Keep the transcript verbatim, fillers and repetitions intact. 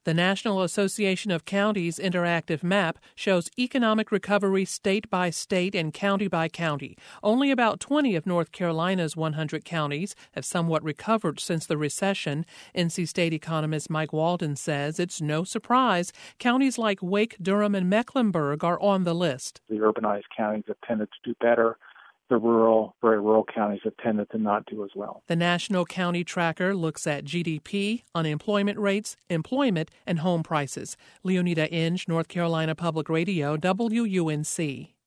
The National Association of Counties interactive map shows economic recovery state by state and county by county. Only about twenty of North Carolina's one hundred counties have somewhat recovered since the recession. N C State economist Mike Walden says it's no surprise counties like Wake, Durham, and Mecklenburg are on the list. The urbanized counties have tended to do better. The rural, very rural counties have tended to not do as well. The National County Tracker looks at G D P, unemployment rates, employment, and home prices. Leonida Inge, North Carolina Public Radio, W U N C.